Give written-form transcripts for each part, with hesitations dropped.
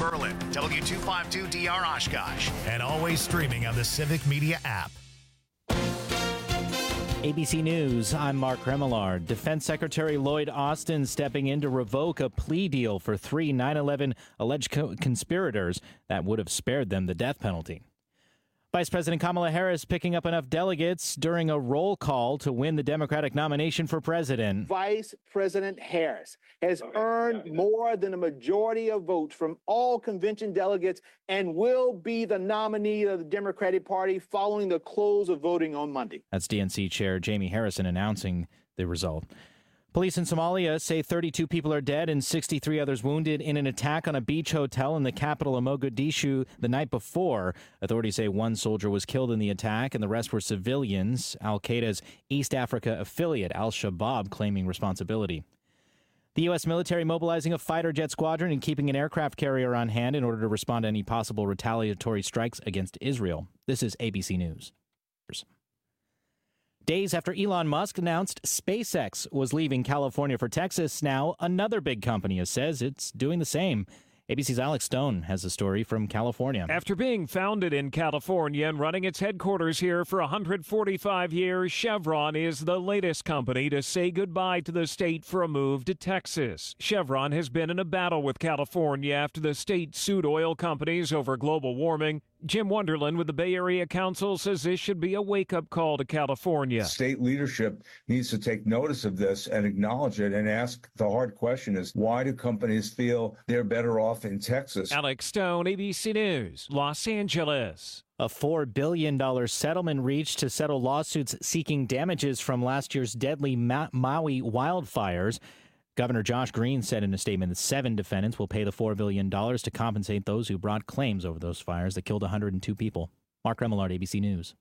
Berlin, W252DR Oshkosh, and always streaming on the Civic Media app. ABC News, I'm Mark Remillard. Defense Secretary Lloyd Austin stepping in to revoke a plea deal for 3 9/11 alleged conspirators that would have spared them the death penalty. Vice President Kamala Harris picking up enough delegates during a roll call to win the Democratic nomination for president. Vice President Harris has earned more than a majority of votes from all convention delegates and will be the nominee of the Democratic Party following the close of voting on Monday. That's DNC Chair Jamie Harrison announcing the result. Police in Somalia say 32 people are dead and 63 others wounded in an attack on a beach hotel in the capital of Mogadishu the night before. Authorities say one soldier was killed in the attack and the rest were civilians. Al-Qaeda's East Africa affiliate, Al-Shabaab, claiming responsibility. The U.S. military mobilizing a fighter jet squadron and keeping an aircraft carrier on hand in order to respond to any possible retaliatory strikes against Israel. This is ABC News. Days after Elon Musk announced SpaceX was leaving California for Texas, now another big company says it's doing the same. ABC's Alex Stone has a story from California. After being founded in California and running its headquarters here for 145 years, Chevron is the latest company to say goodbye to the state for a move to Texas. Chevron has been in a battle with California after the state sued oil companies over global warming. Jim Wonderland with the Bay Area Council says this should be a wake-up call to California. State leadership needs to take notice of this and acknowledge it and ask the hard question is, why do companies feel they're better off in Texas? Alex Stone, ABC News, Los Angeles. A $4 billion settlement reached to settle lawsuits seeking damages from last year's deadly Maui wildfires. Governor Josh Green said in a statement that 7 defendants will pay the $4 billion to compensate those who brought claims over those fires that killed 102 people. Mark Remillard, ABC News.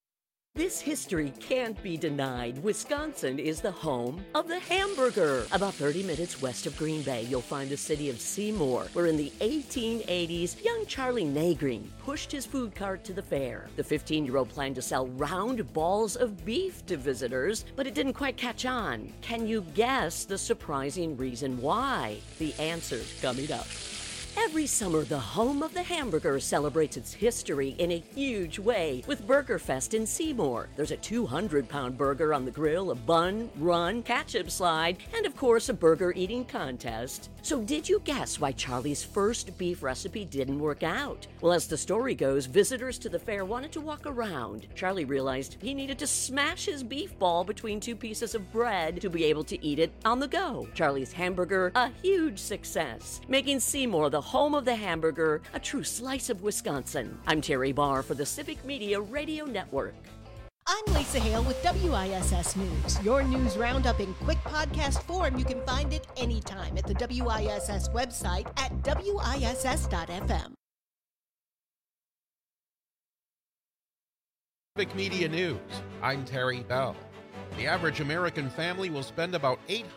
This history can't be denied. Wisconsin is the home of the hamburger. About 30 minutes west of Green Bay, you'll find the city of Seymour, where in the 1880s, young Charlie Nagreen pushed his food cart to the fair. The 15-year-old planned to sell round balls of beef to visitors, but it didn't quite catch on. Can you guess the surprising reason why? The answer's coming up. Every summer, the home of the hamburger celebrates its history in a huge way with Burger Fest in Seymour. There's a 200-pound burger on the grill, a bun, run, ketchup slide, and of course a burger eating contest. So did you guess why Charlie's first beef recipe didn't work out? Well, as the story goes, visitors to the fair wanted to walk around. Charlie realized he needed to smash his beef ball between 2 pieces of bread to be able to eat it on the go. Charlie's hamburger, a huge success, making Seymour the home of the hamburger, a true slice of Wisconsin. I'm Terry Barr for the Civic Media Radio Network. I'm Lisa Hale with WISS News. Your news roundup in quick podcast form. You can find it anytime at the WISS website at WISS.FM. Civic Media News. I'm Terry Bell. The average American family will spend about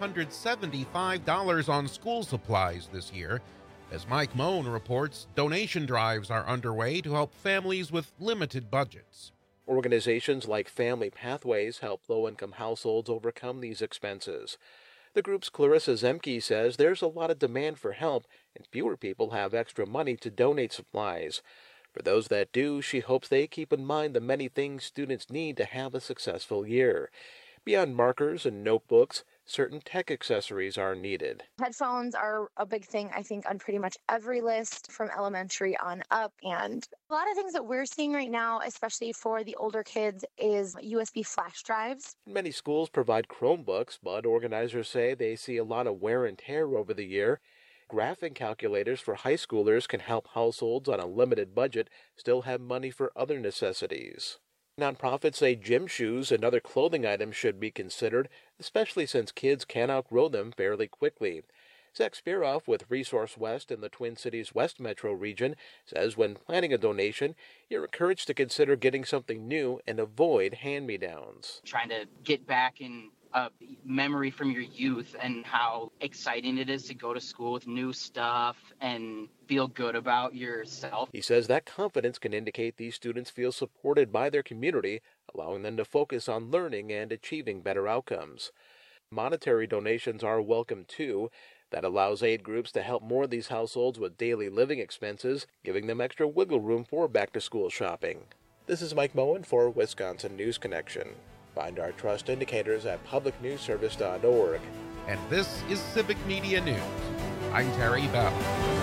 $875 on school supplies this year. As Mike Moan reports, donation drives are underway to help families with limited budgets. Organizations like Family Pathways help low-income households overcome these expenses. The group's Clarissa Zemke says there's a lot of demand for help and fewer people have extra money to donate supplies. For those that do, she hopes they keep in mind the many things students need to have a successful year. Beyond markers and notebooks, certain tech accessories are needed. Headphones are a big thing, I think, on pretty much every list from elementary on up. And a lot of things that we're seeing right now, especially for the older kids, is USB flash drives. Many schools provide Chromebooks, but organizers say they see a lot of wear and tear over the year. Graphing calculators for high schoolers can help households on a limited budget still have money for other necessities. Nonprofits say gym shoes and other clothing items should be considered, especially since kids can outgrow them fairly quickly. Zach Spiroff with Resource West in the Twin Cities West Metro region says when planning a donation, you're encouraged to consider getting something new and avoid hand-me-downs. Trying to get back in a memory from your youth and how exciting it is to go to school with new stuff and feel good about yourself. He says that confidence can indicate these students feel supported by their community, allowing them to focus on learning and achieving better outcomes. Monetary donations are welcome too. That allows aid groups to help more of these households with daily living expenses, giving them extra wiggle room for back-to-school shopping. This is Mike Moen for Wisconsin News Connection. Find our trust indicators at publicnewsservice.org. And this is Civic Media News. I'm Terry Bell.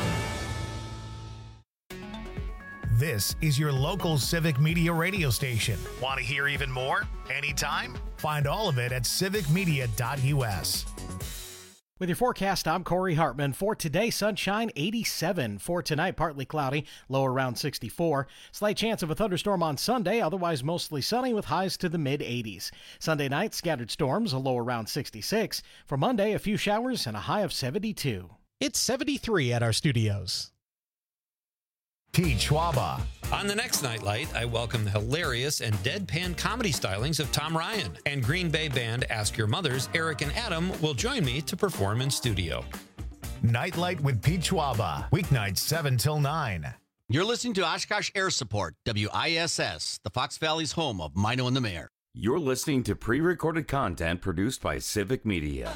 This is your local Civic Media radio station. Want to hear even more? Anytime? Find all of it at civicmedia.us. With your forecast, I'm Corey Hartman. For today, sunshine 87. For tonight, partly cloudy, low around 64. Slight chance of a thunderstorm on Sunday, otherwise mostly sunny with highs to the mid-80s. Sunday night, scattered storms, a low around 66. For Monday, a few showers and a high of 72. It's 73 at our studios. Pete Schwaba. On the next Nightlight, I welcome the hilarious and deadpan comedy stylings of Tom Ryan. And Green Bay band Ask Your Mothers, Eric and Adam, will join me to perform in studio. Nightlight with Pete Schwaba. Weeknights 7 till 9. You're listening to Oshkosh Air Support, WISS, the Fox Valley's home of Mino and the Mayor. You're listening to pre-recorded content produced by Civic Media.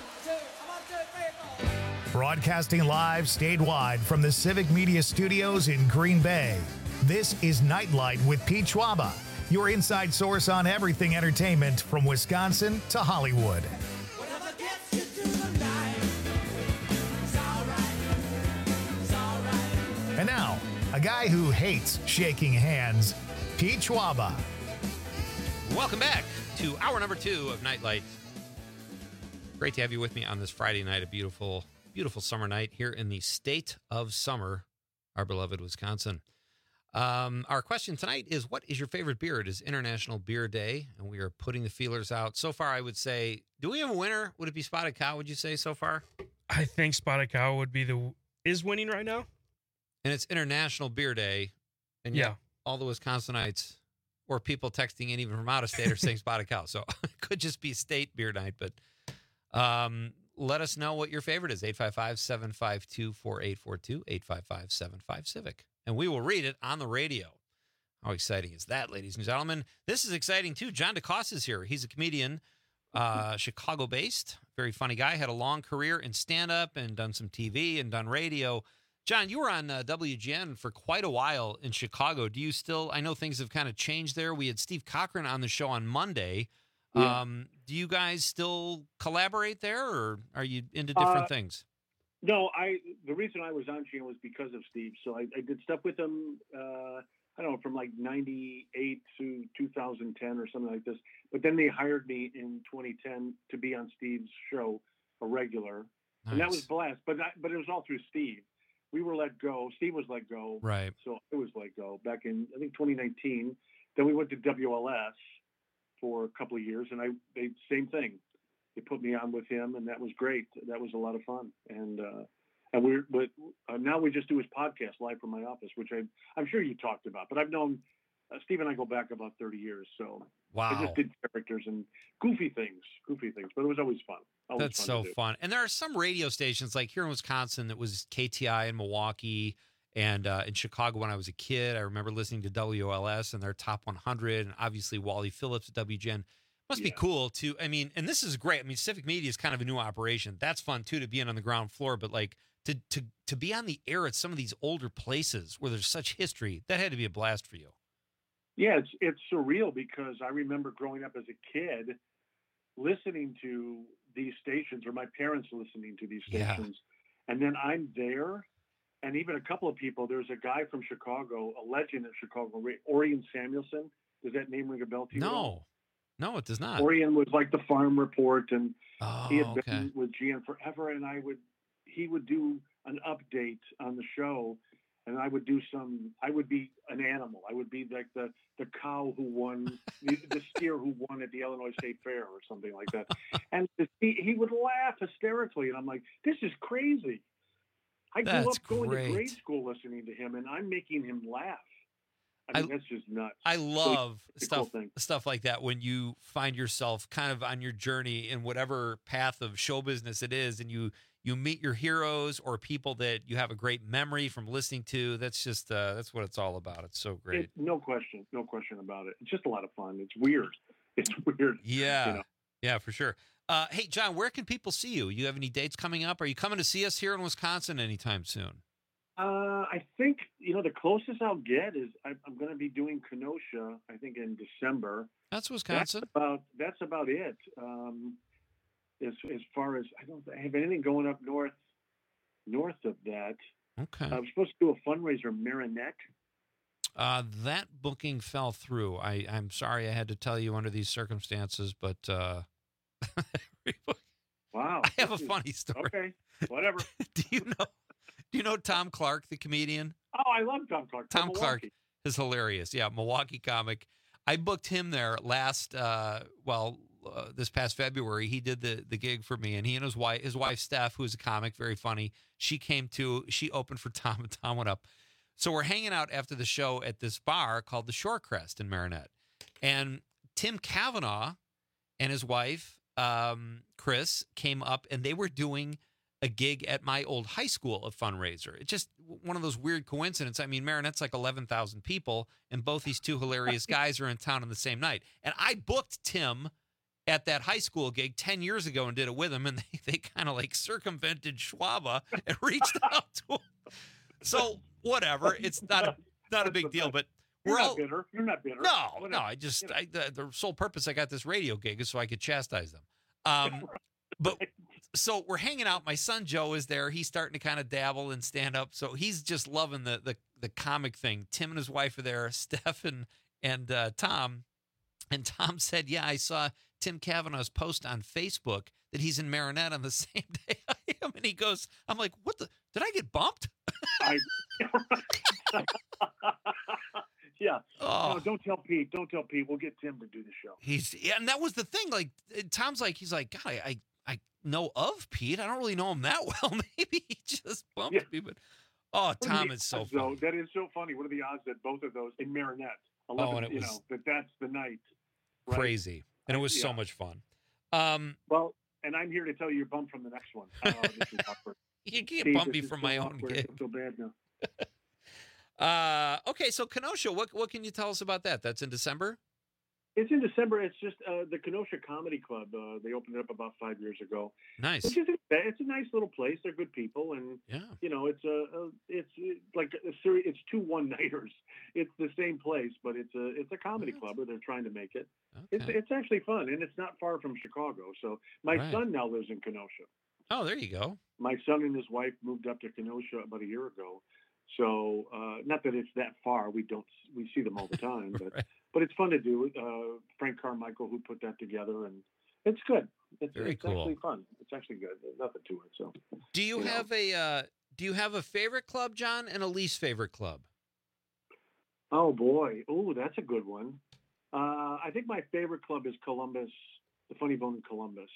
Broadcasting live statewide from the Civic Media Studios in Green Bay. This is Nightlight with Pete Schwaba, your inside source on everything entertainment from Wisconsin to Hollywood. And now, a guy who hates shaking hands, Pete Schwaba. Welcome back to hour number 2 of Nightlight. Great to have you with me on this Friday night, a beautiful summer night here in the state of summer, our beloved Wisconsin. Our question tonight is, what is your favorite beer? It is International Beer Day, and we are putting the feelers out. So far, I would say, do we have a winner? Would it be Spotted Cow, would you say, so far? I think Spotted Cow is winning right now. And it's International Beer Day, and yeah, all the Wisconsinites or people texting in even from out of state are saying Spotted Cow. So it could just be state beer night, but let us know what your favorite is. 855-752-4842, 855-75-CIVIC. And we will read it on the radio. How exciting is that, ladies and gentlemen? This is exciting, too. John DeCosta is here. He's a comedian, Chicago-based, very funny guy. Had a long career in stand-up and done some TV and done radio. John, you were on WGN for quite a while in Chicago. Do you still, I know things have kind of changed there. We had Steve Cochran on the show on Monday. Yeah. Do you guys still collaborate there, or are you into different things? No, the reason I was on GN was because of Steve. So I did stuff with him, I don't know, from like 98 to 2010 or something like this. But then they hired me in 2010 to be on Steve's show, a regular. Nice. And that was blessed. But it was all through Steve. We were let go. Steve was let go. Right. So I was let go back in, I think, 2019. Then we went to WLS for a couple of years, and they same thing. They put me on with him, and that was great. That was a lot of fun. And now we just do his podcast live from my office, which I'm sure you talked about. But I've known Steve and I go back about 30 years. So wow. I just did characters and goofy things. But it was always fun. That's so fun. And there are some radio stations like here in Wisconsin that was KTI in Milwaukee. And in Chicago, when I was a kid, I remember listening to WLS and their Top 100, and obviously Wally Phillips at WGN. Must be cool to, I mean, and this is great. I mean, Civic Media is kind of a new operation. That's fun too, to be in on the ground floor, but like to be on the air at some of these older places where there's such history, that had to be a blast for you. Yeah, it's surreal because I remember growing up as a kid listening to these stations, or my parents listening to these stations. Yeah. And then I'm there. And even a couple of people, there's a guy from Chicago, a legend in Chicago, Orion Samuelson. Does that name ring a bell to you? No, it does not. Orion was like the Farm Report, and he had been with GN forever. And he would do an update on the show, and I would be an animal. I would be like the cow who won, the steer who won at the Illinois State Fair or something like that. And he would laugh hysterically, and I'm like, this is crazy. I grew up going to grade school listening to him, and I'm making him laugh. I mean, that's just nuts. I love stuff like that when you find yourself kind of on your journey in whatever path of show business it is, and you meet your heroes or people that you have a great memory from listening to. That's just that's what it's all about. It's so great. No question about it. It's just a lot of fun. It's weird. Yeah, yeah, for sure. Hey, John, where can people see you? You have any dates coming up? Are you coming to see us here in Wisconsin anytime soon? I think, the closest I'll get is I'm going to be doing Kenosha, I think, in December. That's Wisconsin. That's about it. As far as I don't have anything going up north of that. Okay. I was supposed to do a fundraiser in Marinette. That booking fell through. I'm sorry I had to tell you under these circumstances, but wow. I have a funny story. Okay, whatever. Do you know Tom Clark, the comedian? Oh, I love Tom Clark. Tom Clark is hilarious. Yeah, Milwaukee comic. I booked him there this past February. He did the gig for me, and he and his wife Steph, who's a comic, very funny. She came too. She opened for Tom, and Tom went up. So we're hanging out after the show at this bar called the Shorecrest in Marinette, and Tim Kavanaugh and his wife Chris came up, and they were doing a gig at my old high school, a fundraiser. It's just one of those weird coincidences. I mean, Marinette's like 11,000 people, and both these two hilarious guys are in town on the same night. And I booked Tim at that high school gig 10 years ago and did it with him, and they kind of like circumvented Schwaba and reached out to him. So whatever, it's not a big deal, but You're not bitter. You're not bitter. No. The sole purpose I got this radio gig is so I could chastise them. But so we're hanging out. My son Joe is there. He's starting to kind of dabble and stand up. So he's just loving the comic thing. Tim and his wife are there, Steph and Tom. And Tom said, yeah, I saw Tim Kavanaugh's post on Facebook that he's in Marinette on the same day I am. And he goes, I'm like, did I get bumped? Yeah. Oh. No, don't tell Pete. Don't tell Pete. We'll get Tim to do the show. And that was the thing. Like Tom's like, he's like, God, I know of Pete. I don't really know him that well. Maybe he just bumped me. But Tom is so funny. That is so funny. What are the odds that both of those in Marinette? 11, and it was that's the night. Right? Crazy, and it was so much fun. Well, and I'm here to tell you you're bumped from the next one. This is awkward. You can't bump me from my own gig. I feel bad now. Okay, so Kenosha, what can you tell us about that? That's in December? It's in December. It's just the Kenosha Comedy Club. They opened it up about 5 years ago. Nice. It's a nice little place. They're good people, and it's like a series. It's 2 one-nighters. It's the same place, but it's a comedy club where they're trying to make it. Okay. It's actually fun, and it's not far from Chicago. So my son now lives in Kenosha. Oh, there you go. My son and his wife moved up to Kenosha about a year ago. So not that it's that far. We see them all the time, but but it's fun to do. Frank Carmichael, who put that together, and it's good. It's very cool. Actually fun. It's actually good. There's nothing to it. So do you have a favorite club, John, and a least favorite club? Oh boy. Oh, that's a good one. I think my favorite club is Columbus, the Funny Bone in Columbus.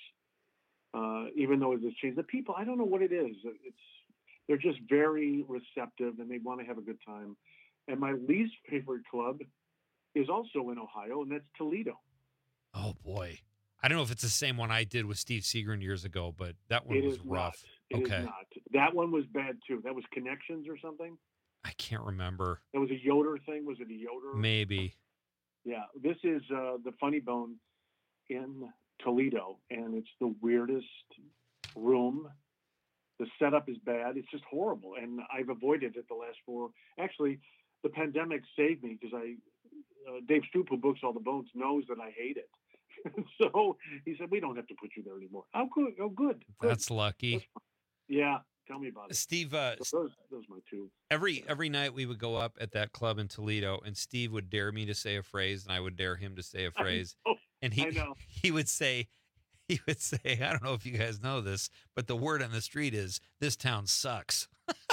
Even though it's changed, the people, I don't know what it is. They're just very receptive, and they want to have a good time. And my least favorite club is also in Ohio, and that's Toledo. Oh, boy. I don't know if it's the same one I did with Steve Seagren years ago, but that one was rough. It is not. That one was bad, too. That was Connections or something? I can't remember. That was a Yoder thing? Was it a Yoder? Maybe. Yeah. This is the Funny Bone in Toledo, and it's the weirdest room. The setup is bad. It's just horrible. And I've avoided it the last 4. Actually, the pandemic saved me because Dave Stroop, who books all the bones, knows that I hate it. So he said, we don't have to put you there anymore. Oh, good. Oh, good. That's lucky. Yeah. Tell me about it. Steve, those my 2. Every night we would go up at that club in Toledo, and Steve would dare me to say a phrase, and I would dare him to say a phrase. And he would say, I don't know if you guys know this, but the word on the street is, this town sucks.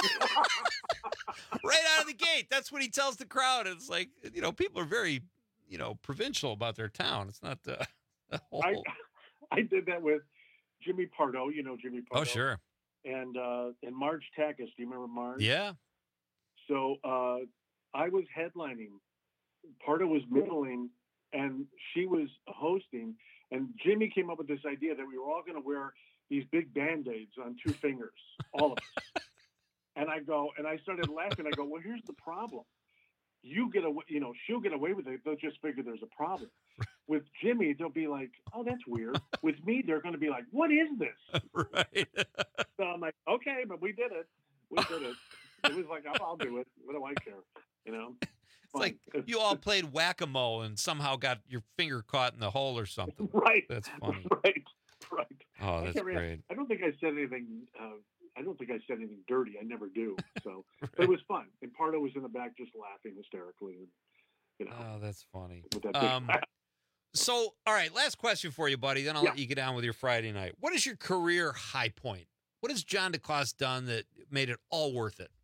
Right out of the gate. That's what he tells the crowd. It's like, people are very, provincial about their town. It's not the whole. I did that with Jimmy Pardo. You know Jimmy Pardo. Oh, sure. And Marge Takas. Do you remember Marge? Yeah. So I was headlining. Pardo was middling, and she was hosting. And Jimmy came up with this idea that we were all going to wear these big Band-Aids on 2 fingers, all of us. And I started laughing. I go, well, here's the problem. You get away, she'll get away with it. They'll just figure there's a problem. with Jimmy, they'll be like, "Oh, that's weird." With me, they're going to be like, "What is this?" Right. So I'm like, "Okay, but we did it. We did it." It was like, "I'll do it. What do I care?" You know. It's like you all played whack-a-mole and somehow got your finger caught in the hole or something. Right. That's funny. Right. Oh, that's great. I don't think I said anything. I don't think I said anything dirty. I never do. So, but it was fun. And Pardo was in the back just laughing hysterically. And, you know. Oh, that's funny. With that big So, all right, last question for you, buddy. Then I'll let you get on with your Friday night. What is your career high point? What has John DeCoste done that made it all worth it?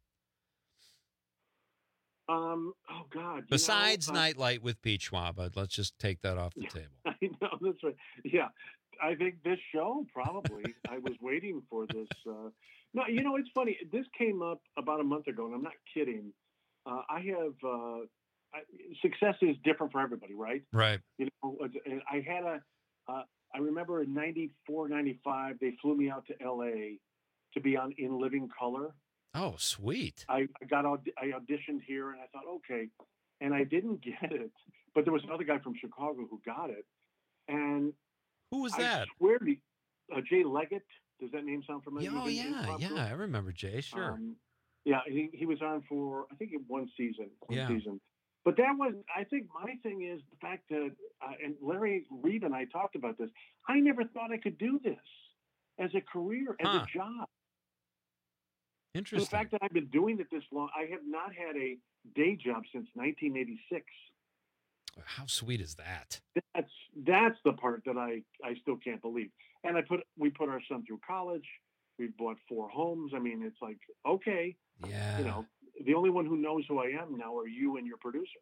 Oh God! Besides Nightlight with Pete Schwab, let's just take that off the table. I know that's right. Yeah, I think this show probably. I was waiting for this. No, you know it's funny. This came up about a month ago, and I'm not kidding. I have success is different for everybody, right? Right. You know, and I had I remember in '94, '95, they flew me out to L.A. to be on In Living Color. Oh, sweet. I auditioned here and I thought, okay. And I didn't get it. But there was another guy from Chicago who got it. And who was that? I swear to Jay Leggett. Does that name sound familiar? Oh, yeah. I remember Jay, sure. Yeah, he was on for, I think, one season. Season. But that was, I think my thing is the fact that, and Larry Reed and I talked about this, I never thought I could do this as a career, as a job. Interesting. The fact that I've been doing it this long, I have not had a day job since 1986. How sweet is that? That's the part that I still can't believe. And we put our son through college. We've bought 4 homes. I mean, it's like, okay. Yeah. You know, the only one who knows who I am now are you and your producer.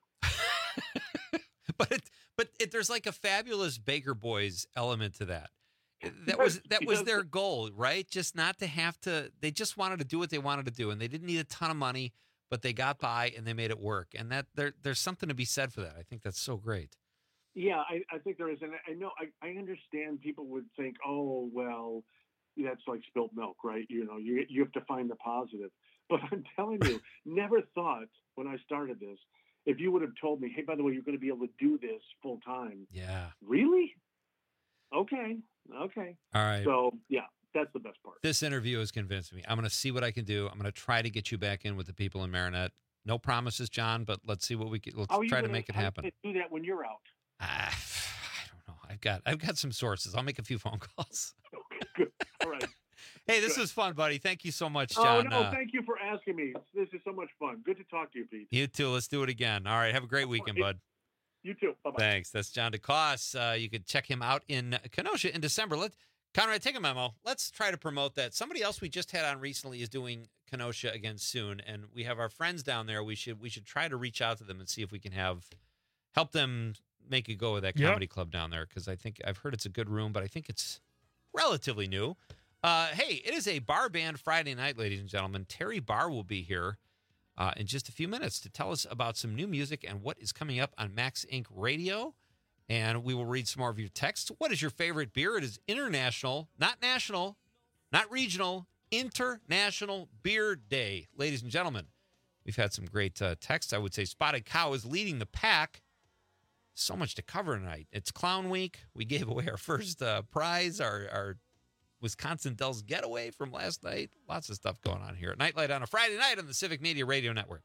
but there's like a fabulous Baker Boys element to that. That was their goal, right? Just not to have to. They just wanted to do what they wanted to do, and they didn't need a ton of money, but they got by and they made it work. And that there's something to be said for that. I think that's so great. Yeah, I think there is, and I know I understand people would think, oh well, that's like spilt milk, right? You know, you have to find the positive. But I'm telling you, never thought when I started this, if you would have told me, hey, by the way, you're going to be able to do this full time. Yeah. Really? Okay. All right. So, yeah, that's the best part. This interview has convinced me. I'm going to see what I can do. I'm going to try to get you back in with the people in Marinette. No promises, John, but let's see what we can. Let's try to make it happen. Do that when you're out. I don't know. I've got some sources. I'll make a few phone calls. Okay, good. All right. Hey, this was fun, buddy. Thank you so much, John. Oh, no, thank you for asking me. This is so much fun. Good to talk to you, Pete. You too. Let's do it again. All right. Have a great weekend, bud. You too. Bye-bye. Thanks. That's John DeCoste. You could check him out in Kenosha in December. Conrad, take a memo. Let's try to promote that. Somebody else we just had on recently is doing Kenosha again soon, and we have our friends down there. We should try to reach out to them and see if we can help them make a go of that comedy club down there, because I've heard it's a good room, but I think it's relatively new. Hey, it is a bar band Friday night, ladies and gentlemen. Terry Barr will be here in just a few minutes to tell us about some new music and what is coming up on Max Inc. Radio. And we will read some more of your texts. What is your favorite beer? It is international, not national, not regional, International Beer Day. Ladies and gentlemen, we've had some great texts. I would say Spotted Cow is leading the pack. So much to cover tonight. It's Clown Week. We gave away our first prize, our Wisconsin Dells getaway from last night. Lots of stuff going on here at Nightlight on a Friday night on the Civic Media Radio Network.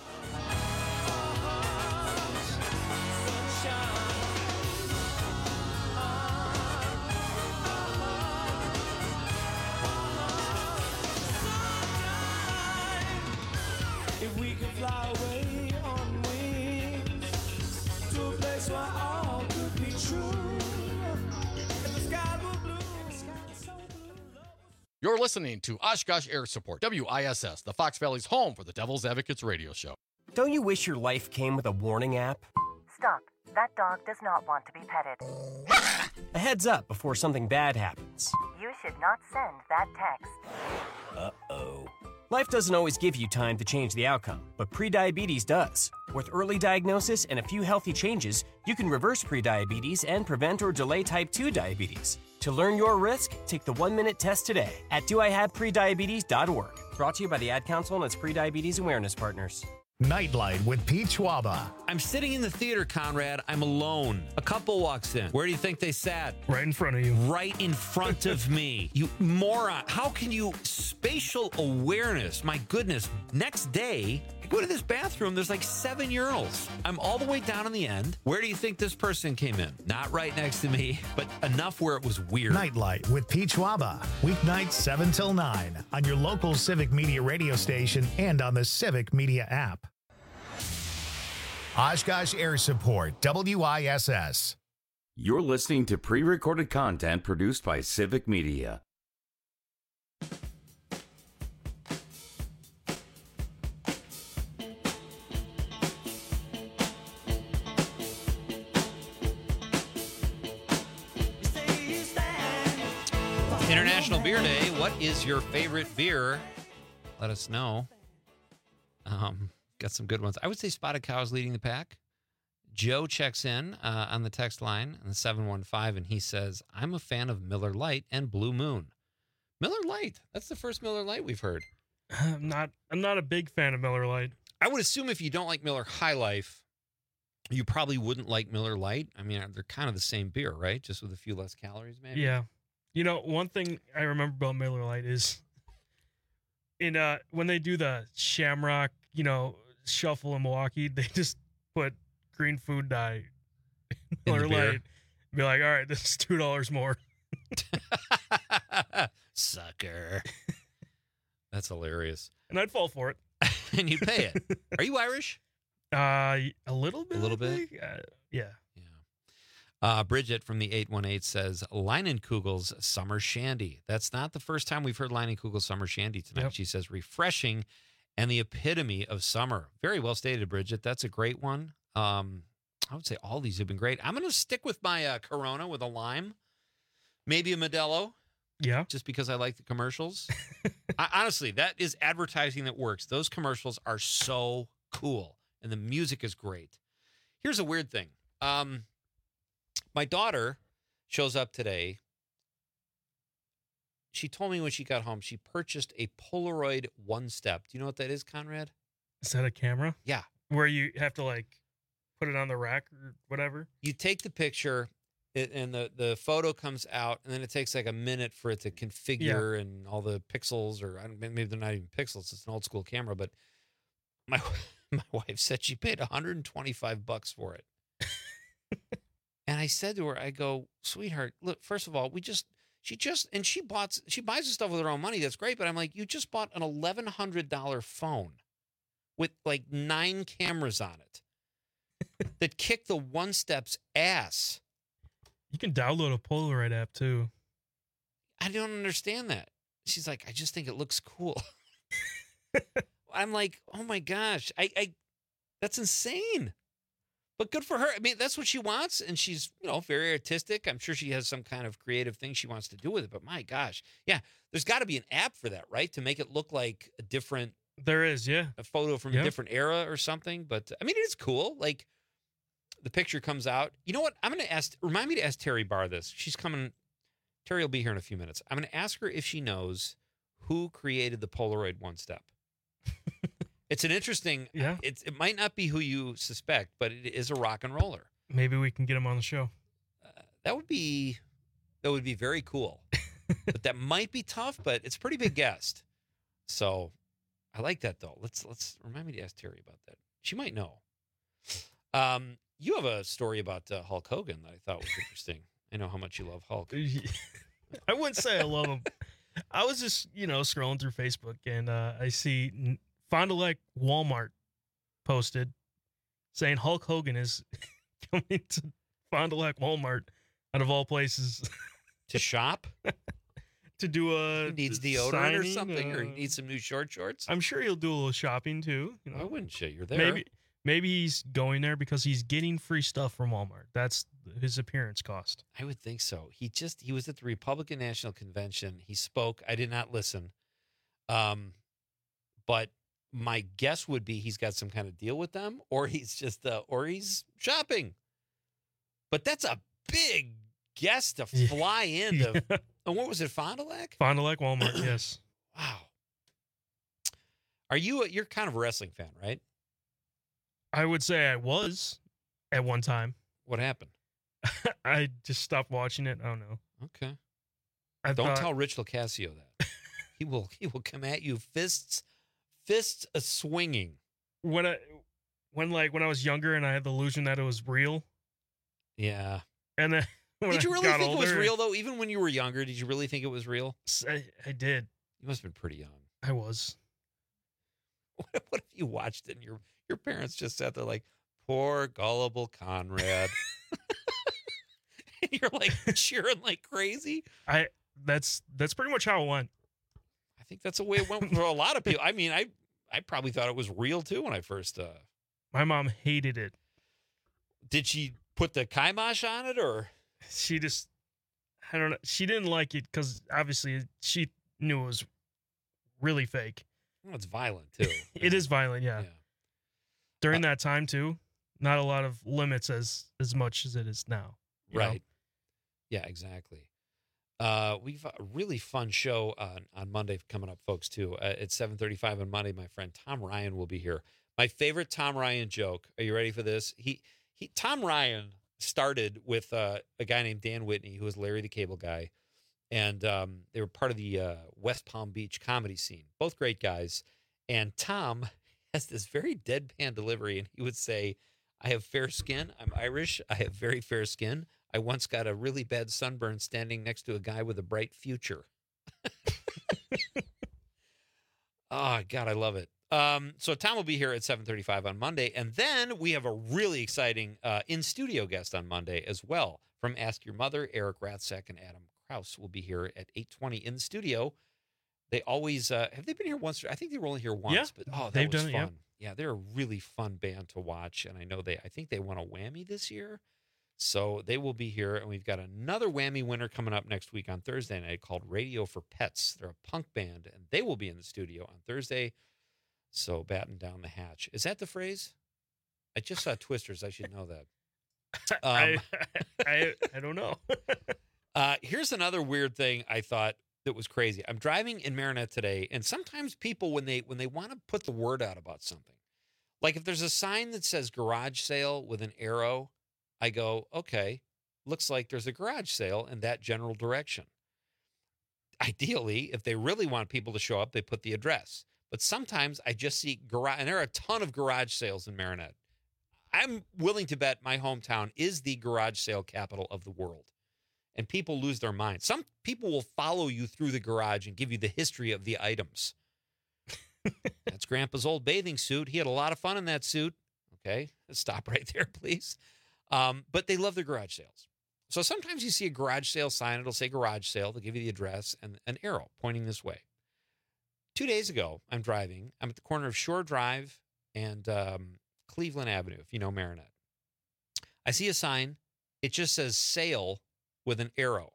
If we could fly away on wings to a place where all could be true. If the sky were blue, the sky so blue. You're listening to Oshkosh Air Support, WISS, the Fox Valley's home for the Devil's Advocates radio show. Don't you wish your life came with a warning app? Stop. That dog does not want to be petted. A heads up before something bad happens. You should not send that text. Uh-oh. Life doesn't always give you time to change the outcome, but prediabetes does. With early diagnosis and a few healthy changes, you can reverse prediabetes and prevent or delay type 2 diabetes. To learn your risk, take the 1-minute test today at doihaveprediabetes.org. Brought to you by the Ad Council and its prediabetes awareness partners. Nightlight with Pete Schwaba. I'm sitting in the theater, Conrad. I'm alone. A couple walks in. Where do you think they sat? Right in front of you. Right in front of me. You moron. How can you... Spatial awareness. My goodness. Next day, I go to this bathroom. There's like 7 urinals. I'm all the way down in the end. Where do you think this person came in? Not right next to me, but enough where it was weird. Nightlight with Pete Schwaba. Weeknights 7 till 9 on your local Civic Media radio station and on the Civic Media app. Oshkosh Air Support, WISS. You're listening to pre-recorded content produced by Civic Media. International Beer Day. What is your favorite beer? Let us know. Got some good ones. I would say Spotted Cow is leading the pack. Joe checks in on the text line on the 715, and he says, I'm a fan of Miller Lite and Blue Moon. Miller Lite. That's the first Miller Lite we've heard. I'm not a big fan of Miller Lite. I would assume if you don't like Miller High Life, you probably wouldn't like Miller Lite. I mean, they're kind of the same beer, right? Just with a few less calories, maybe. Yeah. You know, one thing I remember about Miller Lite is when they do the Shamrock, shuffle in Milwaukee, they just put green food dye in Miller Lite. Be like, all right, this is $2 more. Sucker. That's hilarious. And I'd fall for it. And you pay it. Are you Irish? A little bit. A little bit? Yeah. Bridget from the 818 says, Leinenkugel's Summer Shandy. That's not the first time we've heard Leinenkugel's Summer Shandy tonight. Yep. She says, refreshing and the epitome of summer. Very well stated, Bridget. That's a great one. I would say all these have been great. I'm going to stick with my Corona with a lime. Maybe a Modelo. Yeah. Just because I like the commercials. Honestly, that is advertising that works. Those commercials are so cool. And the music is great. Here's a weird thing. My daughter shows up today. She told me when she got home, she purchased a Polaroid One-Step. Do you know what that is, Conrad? Is that a camera? Yeah. Where you have to, put it on the rack or whatever? You take the picture, and the photo comes out, and then it takes a minute for it to configure and all the pixels, or maybe they're not even pixels. It's an old-school camera, but my wife said she paid $125 for it. And I said to her, I go, sweetheart, look, first of all, she buys the stuff with her own money. That's great. But I'm like, you just bought an $1,100 phone with 9 cameras on it that kick the One-Step's ass. You can download a Polaroid app too. I don't understand that. She's like, I just think it looks cool. I'm like, oh my gosh, I that's insane. But good for her. I mean, that's what she wants, and she's, very artistic. I'm sure she has some kind of creative thing she wants to do with it, but my gosh. Yeah, there's got to be an app for that, right? To make it look like a different... There is, yeah. A photo from a different era or something, but, I mean, it is cool. The picture comes out. You know what? I'm going to remind me to ask Terry Barr this. She's coming... Terry will be here in a few minutes. I'm going to ask her if she knows who created the Polaroid One-Step. It's an interesting, it might not be who you suspect, but it is a rock and roller. Maybe we can get him on the show. That would be very cool. But that might be tough, but it's a pretty big guest. So I like that though. Let's remind me to ask Terry about that. She might know. You have a story about Hulk Hogan that I thought was interesting. I know how much you love Hulk. I wouldn't say I love him. I was just, scrolling through Facebook and I see Fond du Lac Walmart posted saying Hulk Hogan is coming to Fond du Lac Walmart, out of all places. To shop? To do he needs deodorant signing, or something, or he needs some new shorts. I'm sure he'll do a little shopping too. Why wouldn't you? You're there. Maybe he's going there because he's getting free stuff from Walmart. That's his appearance cost. I would think so. He was at the Republican National Convention. He spoke. I did not listen. But my guess would be he's got some kind of deal with them, or he's just, or he's shopping. But that's a big guess to fly into. And what was it, Fond du Lac? Fond du Lac Walmart, yes. Wow. You're kind of a wrestling fan, right? I would say I was at one time. What happened? I just stopped watching it. I don't know. Okay. Don't tell Rich Locascio that. He will come at you fists a swinging. When I was younger and I had the illusion that it was real. Yeah. And then did you really think it was real though? Even when you were younger, did you really think it was real? I did. You must have been pretty young. I was. What if you watched it and your parents just sat there like, poor gullible Conrad? And you're like cheering like crazy. That's pretty much how it went. I think that's the way it went for a lot of people. I mean, I probably thought it was real too when I first. My mom hated it. Did she put the kibosh on it, or she just? I don't know. She didn't like it because obviously she knew it was really fake. Well, it's violent too. It is violent, yeah. During that time too, not a lot of limits as much as it is now. Right. Know? Yeah, exactly. We've a really fun show on Monday coming up, folks, too. At 7:35 on Monday, my friend Tom Ryan will be here. My favorite Tom Ryan joke. Are you ready for this? Tom Ryan started with a guy named Dan Whitney, who was Larry the Cable Guy, and they were part of the West Palm Beach comedy scene. Both great guys. And Tom has this very deadpan delivery, and he would say, "I have fair skin. I'm Irish. I have very fair skin. I once got a really bad sunburn standing next to a guy with a bright future." Oh, God, I love it. So Tom will be here at 7:35 on Monday. And then we have a really exciting in-studio guest on Monday as well. From Ask Your Mother, Eric Rathsack and Adam Krause will be here at 8:20 in the studio. They always, have they been here once? I think they were only here once. Yeah, but they've was done fun. it, Yeah, they're a really fun band to watch. And I know I think they won a Whammy this year. So they will be here, and we've got another Whammy winner coming up next week on Thursday night called Radio for Pets. They're a punk band, and they will be in the studio on Thursday. So batten down the hatch. Is that the phrase? I just saw Twisters. I should know that. I don't know. Here's another weird thing I thought that was crazy. I'm driving in Marinette today, and sometimes people, when they want to put the word out about something, like if there's a sign that says garage sale with an arrow, I go, okay, looks like there's a garage sale in that general direction. Ideally, if they really want people to show up, they put the address. But sometimes I just see garage, and there are a ton of garage sales in Marinette. I'm willing to bet my hometown is the garage sale capital of the world. And people lose their minds. Some people will follow you through the garage and give you the history of the items. That's Grandpa's old bathing suit. He had a lot of fun in that suit. Okay, let's stop right there, please. But they love their garage sales. So sometimes you see a garage sale sign. It'll say garage sale. They'll give you the address and an arrow pointing this way. 2 days ago, I'm driving. I'm at the corner of Shore Drive and Cleveland Avenue, if you know Marinette. I see a sign. It just says sale with an arrow.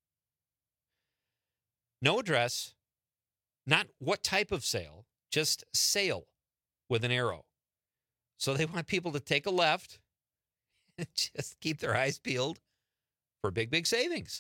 No address. Not what type of sale. Just sale with an arrow. So they want people to take a left and just keep their eyes peeled for big, big savings.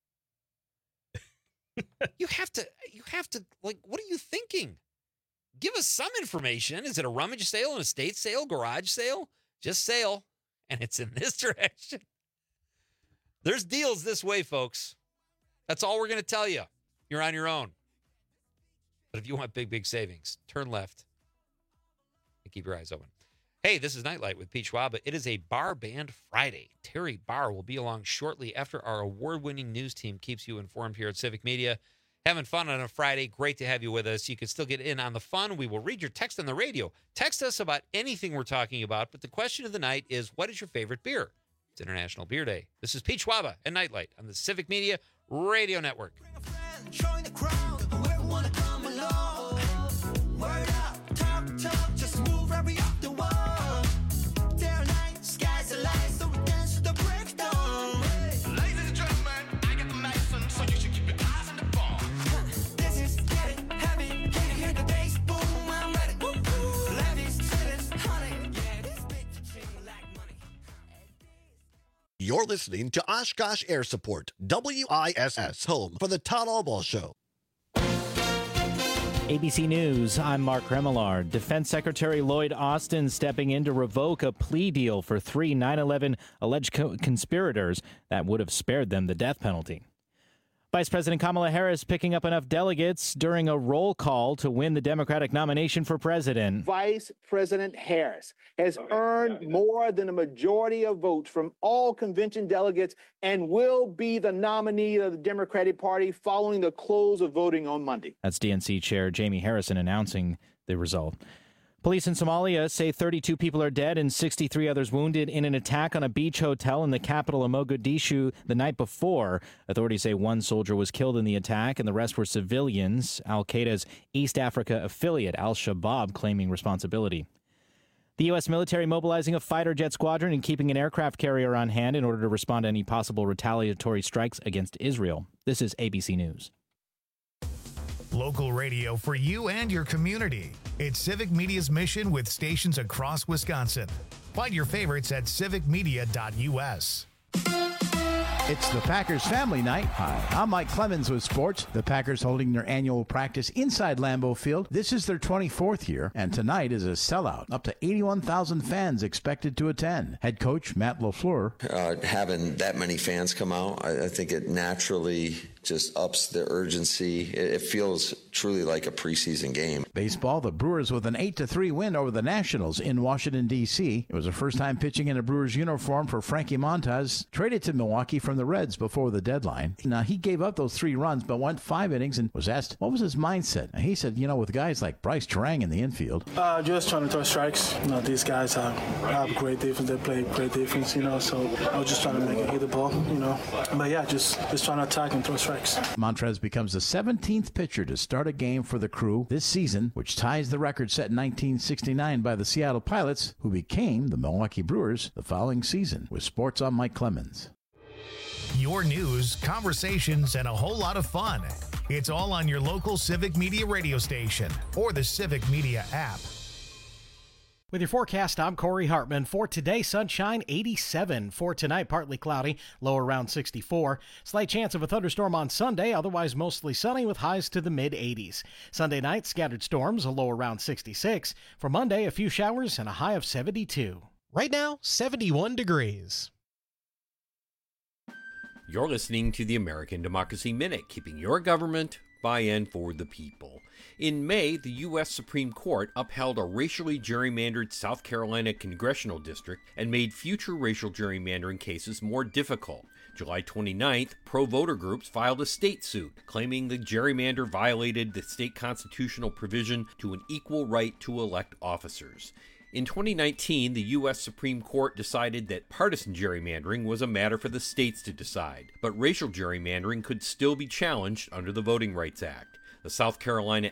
You have to, like, what are you thinking? Give us some information. Is it a rummage sale, an estate sale, garage sale? Just sale. And it's in this direction. There's deals this way, folks. That's all we're going to tell you. You're on your own. But if you want big, big savings, turn left and keep your eyes open. Hey, this is Nightlight with Pete Schwab. It is a Bar Band Friday. Terry Barr will be along shortly after our award-winning news team keeps you informed here at Civic Media. Having fun on a Friday. Great to have you with us. You can still get in on the fun. We will read your text on the radio. Text us about anything we're talking about. But the question of the night is, what is your favorite beer? It's International Beer Day. This is Pete Schwab and Nightlight on the Civic Media Radio Network. Join the crowd, whoever wanna come along. Word up, talk, just move right up the wall. Day or night, skies are light, so we dance to the break of dawn. Ladies and gentlemen, I got the medicine, so you should keep your eyes on the ball. This is getting heavy, can you hear the bass boom? I'm ready, woo-hoo. Levies, cities, honey, yeah, this beat to treat me like money. You're listening to Oshkosh Air Support, WISS, home for the Todd Albaugh Show. ABC News, I'm Mark Remillard. Defense Secretary Lloyd Austin stepping in to revoke a plea deal for 3 9/11 alleged conspirators that would have spared them the death penalty. Vice President Kamala Harris picking up enough delegates during a roll call to win the Democratic nomination for president. Vice President Harris has earned more than a majority of votes from all convention delegates and will be the nominee of the Democratic Party following the close of voting on Monday. That's DNC Chair Jamie Harrison announcing the result. Police in Somalia say 32 people are dead and 63 others wounded in an attack on a beach hotel in the capital of Mogadishu the night before. Authorities say one soldier was killed in the attack and the rest were civilians. Al-Qaeda's East Africa affiliate, Al-Shabaab, claiming responsibility. The U.S. military mobilizing a fighter jet squadron and keeping an aircraft carrier on hand in order to respond to any possible retaliatory strikes against Israel. This is ABC News. Local radio for you and your community. It's Civic Media's mission with stations across Wisconsin. Find your favorites at civicmedia.us. It's the Packers family night. Hi, I'm Mike Clemens with sports. The Packers holding their annual practice inside Lambeau Field. This is their 24th year, and tonight is a sellout. Up to 81,000 fans expected to attend. Head coach Matt LaFleur. Having that many fans come out, I think it naturally just ups the urgency. It feels truly like a preseason game. Baseball, the Brewers with an 8-3 win over the Nationals in Washington, D.C. It was the first time pitching in a Brewers uniform for Frankie Montas, traded to Milwaukee from the Reds before the deadline. Now, he gave up those 3 runs, but went 5 innings and was asked, what was his mindset? And he said, with guys like Bryce Terang in the infield. Just trying to throw strikes. These guys have great defense. They play great defense, so I was just trying to make it hit the ball, But yeah, just trying to attack and throw strikes. Montrez becomes the 17th pitcher to start a game for the Crew this season, which ties the record set in 1969 by the Seattle Pilots, who became the Milwaukee Brewers the following season. With sports, I'm Mike Clemens. Your news, conversations, and a whole lot of fun. It's all on your local Civic Media radio station or the Civic Media app. With your forecast, I'm Corey Hartman. For today, sunshine 87. For tonight, partly cloudy, low around 64. Slight chance of a thunderstorm on Sunday, otherwise mostly sunny with highs to the mid-80s. Sunday night, scattered storms, a low around 66. For Monday, a few showers and a high of 72. Right now, 71 degrees. You're listening to the American Democracy Minute, keeping your government by and for the people. In May, the U.S. Supreme Court upheld a racially gerrymandered South Carolina congressional district and made future racial gerrymandering cases more difficult. July 29th, pro-voter groups filed a state suit claiming the gerrymander violated the state constitutional provision to an equal right to elect officers. In 2019, the U.S. Supreme Court decided that partisan gerrymandering was a matter for the states to decide, but racial gerrymandering could still be challenged under the Voting Rights Act. The South Carolina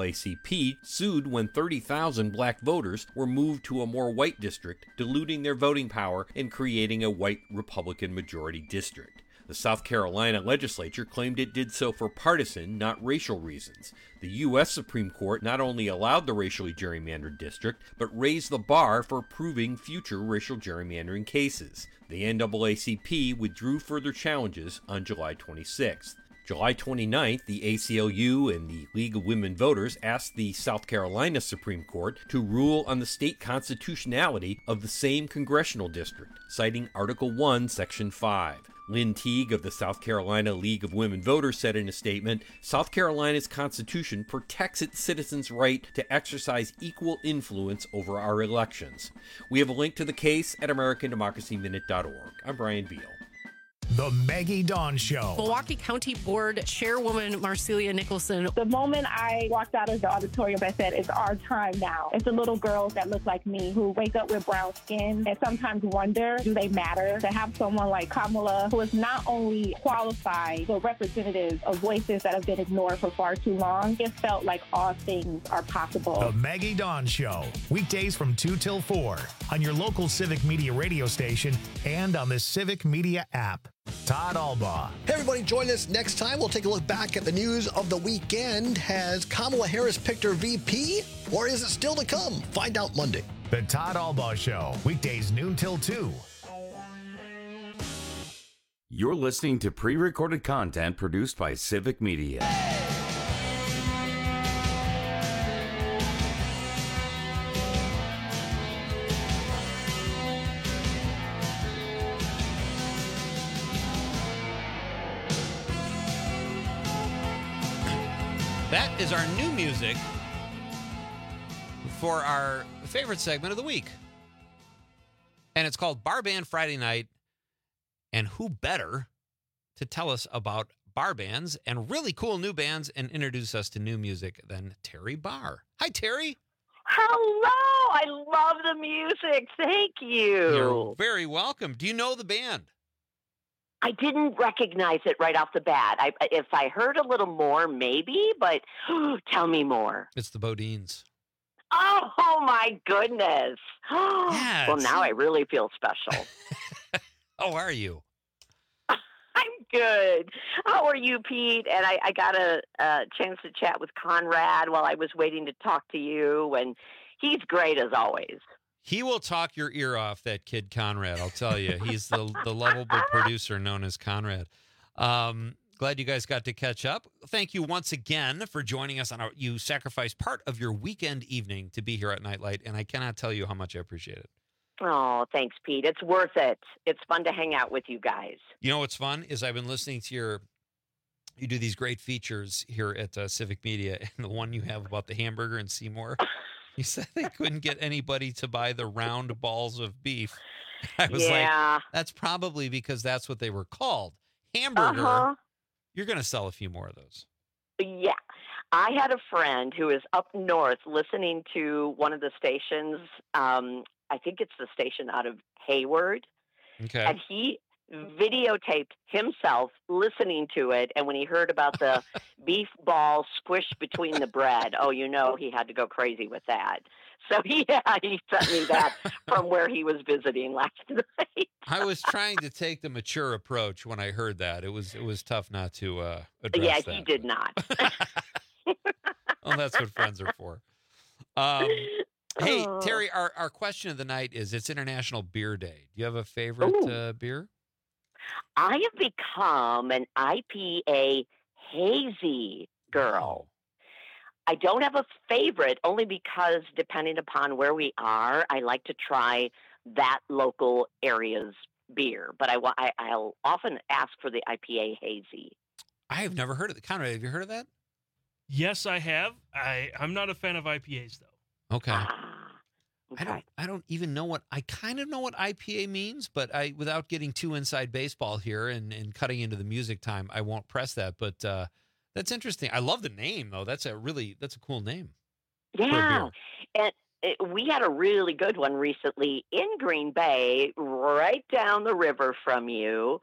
NAACP sued when 30,000 black voters were moved to a more white district, diluting their voting power and creating a white Republican majority district. The South Carolina legislature claimed it did so for partisan, not racial reasons. The U.S. Supreme Court not only allowed the racially gerrymandered district, but raised the bar for proving future racial gerrymandering cases. The NAACP withdrew further challenges on July 26th. July 29th, the ACLU and the League of Women Voters asked the South Carolina Supreme Court to rule on the state constitutionality of the same congressional district, citing Article 1, Section 5. Lynn Teague of the South Carolina League of Women Voters said in a statement, South Carolina's Constitution protects its citizens' right to exercise equal influence over our elections. We have a link to the case at AmericanDemocracyMinute.org. I'm Brian Beal. The Maggie Dawn Show. Milwaukee County Board Chairwoman Marcelia Nicholson. The moment I walked out of the auditorium, I said, it's our time now. It's the little girls that look like me who wake up with brown skin and sometimes wonder, do they matter? To have someone like Kamala, who is not only qualified, but representative of voices that have been ignored for far too long, it felt like all things are possible. The Maggie Dawn Show. Weekdays from 2 till 4 on your local Civic Media radio station and on the Civic Media app. Todd Albaugh. Hey, everybody, join us next time. We'll take a look back at the news of the weekend. Has Kamala Harris picked her VP, or is it still to come? Find out Monday. The Todd Albaugh Show, weekdays noon till 2. You're listening to pre-recorded content produced by Civic Media. That is our new music for our favorite segment of the week. And it's called Bar Band Friday Night. And who better to tell us about bar bands and really cool new bands and introduce us to new music than Terry Barr. Hi, Terry. Hello. I love the music. Thank you. You're very welcome. Do you know the band? I didn't recognize it right off the bat. If I heard a little more, maybe, but tell me more. It's the Bodines. Oh, my goodness. Yeah, well, now I really feel special. How are you? I'm good. How are you, Pete? And I got a chance to chat with Conrad while I was waiting to talk to you, and he's great as always. He will talk your ear off, that kid Conrad, I'll tell you. He's the lovable producer known as Conrad. Glad you guys got to catch up. Thank you once again for joining us. You sacrificed part of your weekend evening to be here at Nightlight, and I cannot tell you how much I appreciate it. Oh, thanks, Pete. It's worth it. It's fun to hang out with you guys. You know what's fun is I've been listening to you do these great features here at Civic Media, and the one you have about the hamburger in Seymour. You said they couldn't get anybody to buy the round balls of beef. I was like, that's probably because that's what they were called. Hamburger. Uh-huh. You're going to sell a few more of those. Yeah. I had a friend who is up north listening to one of the stations. I think it's the station out of Hayward. Okay. And he videotaped himself listening to it. And when he heard about the beef ball squished between the bread, he had to go crazy with that. So he sent me that from where he was visiting last night. I was trying to take the mature approach when I heard that. It was tough not to address that. Yeah, he did not. Well, that's what friends are for. Hey, Terry, our question of the night is, it's International Beer Day. Do you have a favorite beer? I have become an IPA hazy girl. I don't have a favorite, only because depending upon where we are, I like to try that local area's beer. But I'll often ask for the IPA hazy. I have never heard of it. Conrad, have you heard of that? Yes, I have. I'm not a fan of IPAs, though. Okay. Okay. I don't even know I kind of know what IPA means, but without getting too inside baseball here and cutting into the music time, I won't press that. But that's interesting. I love the name, though. That's a cool name. Yeah. And we had a really good one recently in Green Bay, right down the river from you.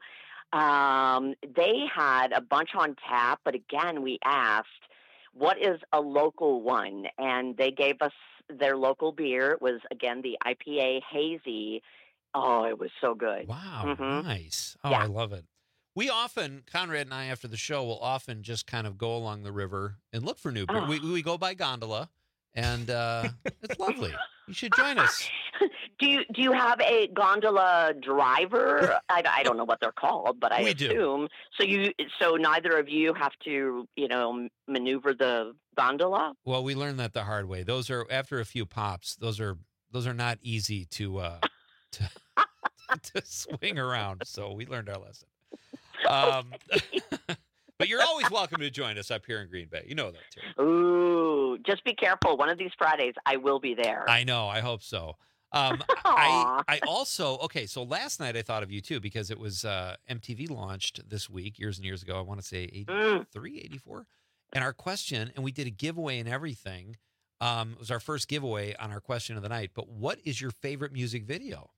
They had a bunch on tap, but again, we asked, what is a local one? And they gave us their local beer. It was, again, the IPA hazy. Oh, it was so good. Wow, nice. Oh, Yeah. I love it. We often, Conrad and I, after the show, will often just kind of go along the river and look for new beer. Oh. We go by gondola, and it's lovely. You should join us. Do you have a gondola driver? I don't know what they're called, but I We do. assume so. Neither of you have to, maneuver the gondola. Well, we learned that the hard way. Those are, after a few pops, those are not easy to swing around. So we learned our lesson. But you're always welcome to join us up here in Green Bay. You know that, too. Ooh, just be careful. One of these Fridays, I will be there. I know. I hope so. I also, so last night I thought of you, too, because it was MTV launched this week, years and years ago. I want to say 83, 84. And our question, and we did a giveaway and everything. It was our first giveaway on our question of the night. But what is your favorite music video?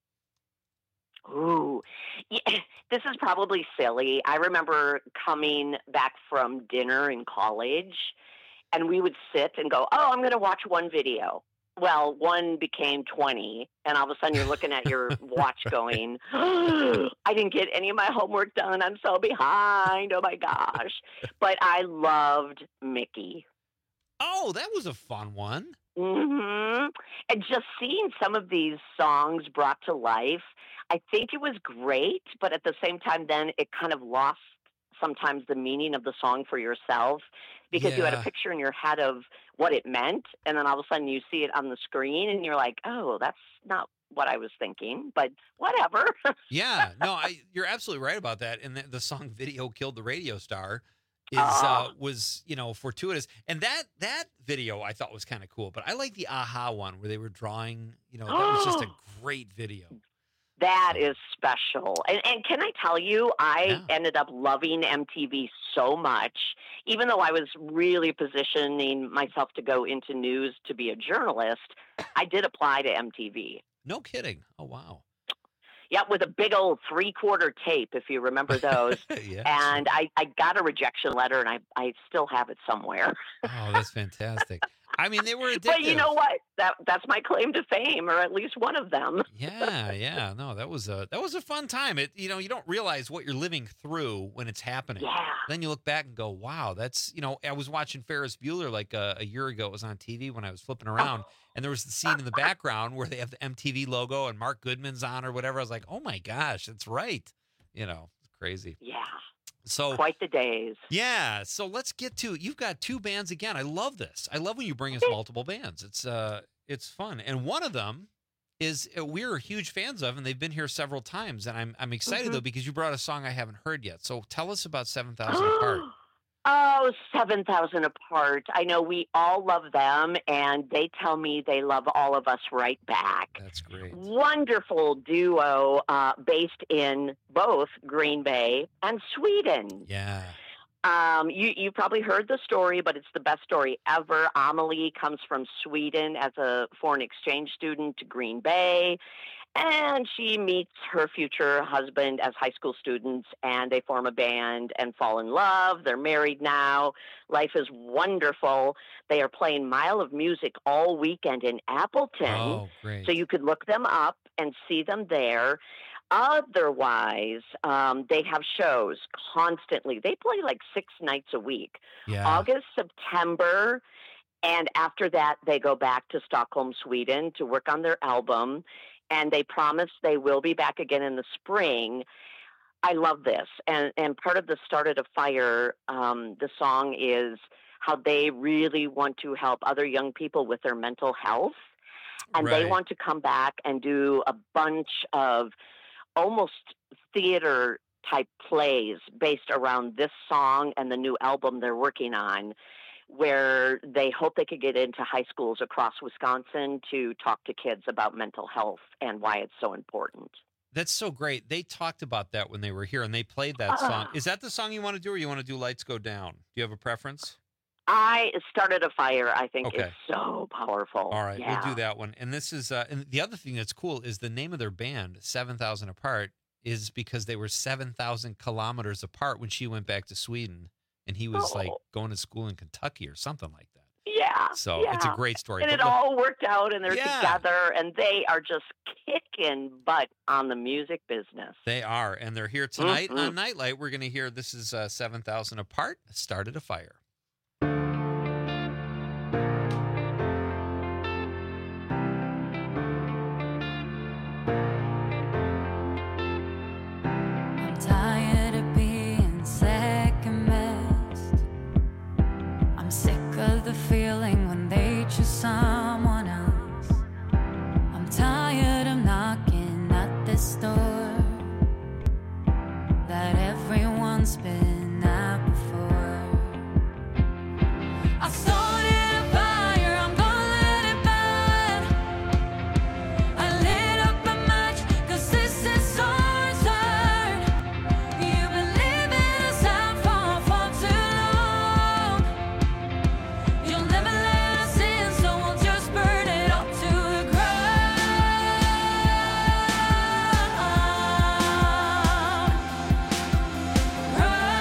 Ooh, yeah, this is probably silly. I remember coming back from dinner in college, and we would sit and go, I'm going to watch one video. Well, one became 20, and all of a sudden you're looking at your watch going, I didn't get any of my homework done. I'm so behind. Oh, my gosh. But I loved Mickey. Oh, that was a fun one. Mm-hmm. And just seeing some of these songs brought to life, I think it was great, but at the same time, then it kind of lost sometimes the meaning of the song for yourself, because you had a picture in your head of what it meant, and then all of a sudden you see it on the screen, and you're like, oh, that's not what I was thinking, but whatever. Yeah, no, you're absolutely right about that. And the song Video Killed the Radio Star was fortuitous. And that video I thought was kind of cool. But I like the Aha one where they were drawing. That was just a great video. That is special. And can I tell you, I ended up loving MTV so much, even though I was really positioning myself to go into news to be a journalist, I did apply to MTV. No kidding. Oh, wow. Yeah, with a big old 3/4 tape, if you remember those. Yeah, and I got a rejection letter, and I still have it somewhere. Oh, that's fantastic. I mean, they were addictive. But you know what? That's my claim to fame, or at least one of them. Yeah. No, that was a fun time. You don't realize what you're living through when it's happening. Yeah. Then you look back and go, wow, that's, I was watching Ferris Bueller like a year ago. It was on TV when I was flipping around. And there was the scene in the background where they have the MTV logo and Mark Goodman's on or whatever. I was like, oh my gosh, that's right. It's crazy. Yeah. So quite the days. Yeah. So let's get to, you've got two bands again. I love this. I love when you bring us multiple bands. It's fun. And one of them is we're huge fans of, and they've been here several times. And I'm excited though, because you brought a song I haven't heard yet. So tell us about 7,000 Apart. Oh, 7,000 Apart. I know we all love them, and they tell me they love all of us right back. That's great. Wonderful duo based in both Green Bay and Sweden. Yeah. You probably heard the story, but it's the best story ever. Amelie comes from Sweden as a foreign exchange student to Green Bay. And she meets her future husband as high school students, and they form a band and fall in love. They're married now. Life is wonderful. They are playing Mile of Music all weekend in Appleton. Oh, great. So you could look them up and see them there. Otherwise, they have shows constantly. They play like 6 nights a week. Yeah. August, September, and after that, they go back to Stockholm, Sweden to work on their album. And they promise they will be back again in the spring. I love this. And part of the Started a Fire, the song is how they really want to help other young people with their mental health. And they want to come back and do a bunch of almost theater-type plays based around this song and the new album they're working on, where they hope they could get into high schools across Wisconsin to talk to kids about mental health and why it's so important. That's so great. They talked about that when they were here, and they played that song. Is that the song you want to do, or you want to do Lights Go Down? Do you have a preference? I Started a Fire, I think, is so powerful. All right, yeah. We'll do that one. And this is, and the other thing that's cool is the name of their band, 7,000 Apart, is because they were 7,000 kilometers apart when she went back to Sweden. And he was like going to school in Kentucky or something like that. Yeah. So it's a great story. And it all worked out, and they're together, and they are just kicking butt on the music business. They are. And they're here tonight on Nightlight. We're going to hear, this is 7,000 Apart, Started a Fire. Tired of being second best. I'm sick of the feeling when they choose someone else. I'm tired of knocking at this door that everyone's been at before. I started a fire, I'm gonna let it burn. I lit up a match, 'cause this is so absurd. You've been living us out for too long. You'll never let us in, so we'll just burn it up to the ground.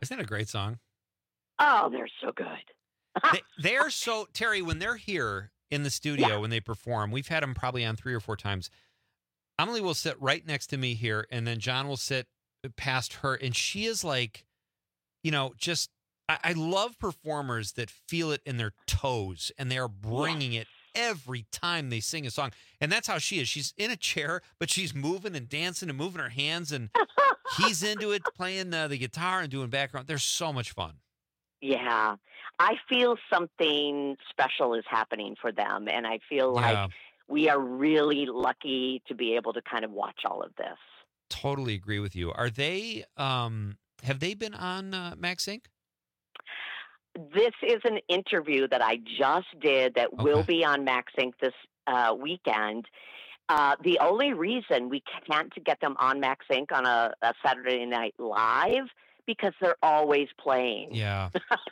Isn't that a great song? Oh, they're so good. They're so, Terry, when they're here in the studio, when they perform, we've had them probably on 3 or 4 times. Emily will sit right next to me here, and then John will sit past her, and she is like, just, I love performers that feel it in their toes, and they are bringing it every time they sing a song. And that's how she is. She's in a chair, but she's moving and dancing and moving her hands, and he's into it, playing the guitar and doing background. They're so much fun. Yeah. I feel something special is happening for them, and I feel like we are really lucky to be able to kind of watch all of this. Totally agree with you. Are they, have they been on Max Inc.? This is an interview that I just did that will be on Max Inc. this weekend. The only reason we can't get them on Max Inc. on a Saturday Night Live, because they're always playing. Yeah.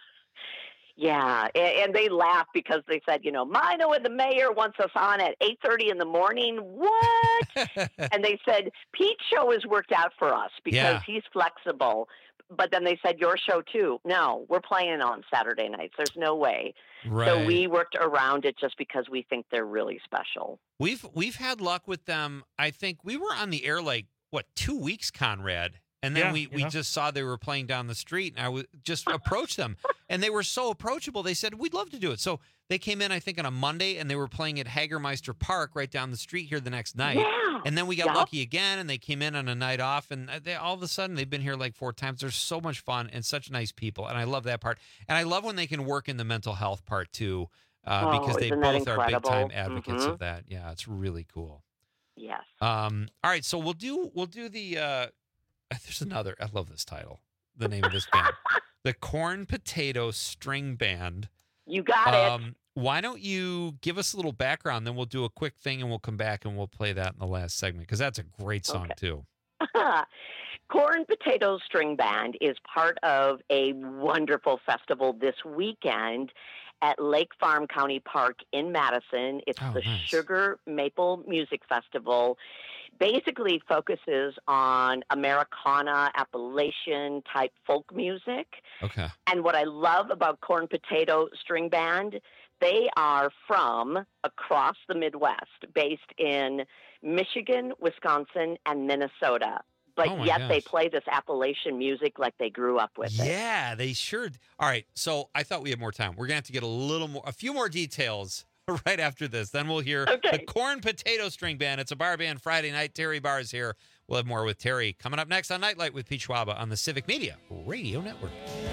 Yeah, and they laugh because they said, Mino and the mayor wants us on at 8:30 in the morning. What? And they said, Pete's show has worked out for us because he's flexible. But then they said, your show too. No, we're playing on Saturday nights. There's no way. Right. So we worked around it just because we think they're really special. We've had luck with them. I think we were on the air 2 weeks, Conrad? And then we just saw they were playing down the street, and I just approached them. And they were so approachable. They said, we'd love to do it. So they came in, I think, on a Monday, and they were playing at Hagermeister Park right down the street here the next night. Yeah. And then we got lucky again, and they came in on a night off, and all of a sudden they've been here 4 times. They're so much fun and such nice people, and I love that part. And I love when they can work in the mental health part, too, because they both are big-time advocates of that. Yeah, it's really cool. Yes. All right, so we'll do the... there's another. I love this title. The name of this band, the Corn Potato String Band. You got it. Why don't you give us a little background? Then we'll do a quick thing, and we'll come back and we'll play that in the last segment because that's a great song too. Corn Potato String Band is part of a wonderful festival this weekend at Lake Farm County Park in Madison. It's the Sugar Maple Music Festival. Basically focuses on Americana, Appalachian type folk music. Okay. And what I love about Corn Potato String Band, they are from across the Midwest, based in Michigan, Wisconsin, and Minnesota. But yet they play this Appalachian music like they grew up with it. Yeah, they sure. All right, so I thought we had more time. We're gonna have to get a few more details right after this. Then we'll hear the Corn Potato String Band. It's a bar band Friday night. Terry Barr is here. We'll have more with Terry coming up next on Nightlight with Pete Schwaba on the Civic Media Radio Network.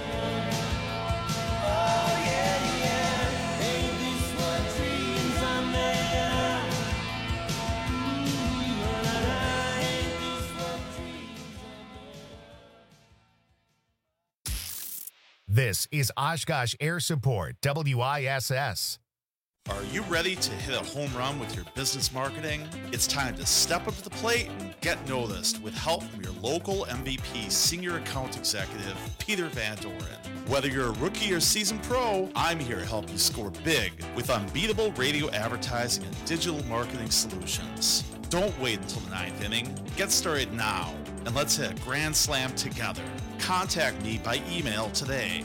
This is Oshkosh Air Support, WISS. Are you ready to hit a home run with your business marketing? It's time to step up to the plate and get noticed with help from your local MVP Senior Account Executive, Peter Van Doren. Whether you're a rookie or seasoned pro, I'm here to help you score big with unbeatable radio advertising and digital marketing solutions. Don't wait until the 9th inning. Get started now, and let's hit a grand slam together. Contact me by email today,